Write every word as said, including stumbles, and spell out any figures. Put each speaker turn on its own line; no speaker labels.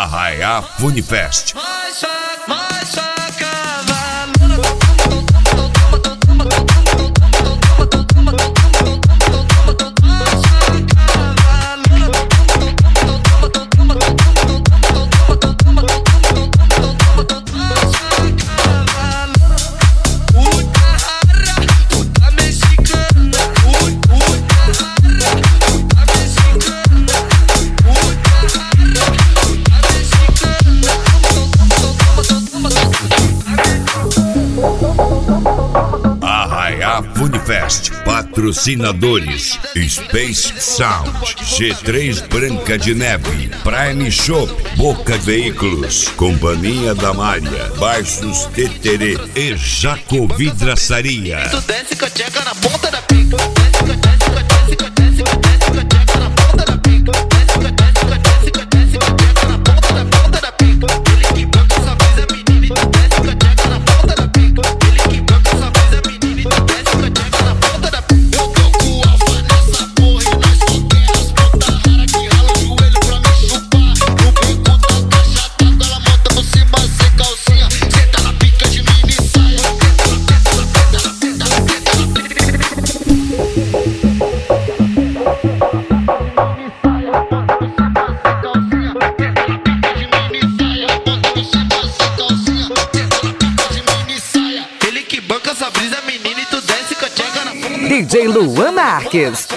Arraiá Funifest. Arraiá Funifest. Patrocinadores: Space Sound, G três Branca de Neve, Prime Shop, Boca Veículos, Companhia da Malha, Baixos Teterê e Jacovidraçaria.
Tu desce com a tcheca na ponta da pica. Desce com a desce com a desce com a tcheca na ponta da pica. Desce com a desce com a desce com a desce com a tcheca na ponta da ponta da pica. Ele que banca essa brisa menina e tu desce com a tcheca na ponta da pica. Ele que banca essa brisa menina e tu desce com a tcheca na ponta da pica. Eu tô com o alfa nessa porra e nós só quer as pontas raras que rala o joelho pra me chupar. No bico da caixa d'água ela monta por cima sem calcinha. Senta na pica de mini saia.
D J Luan Marques.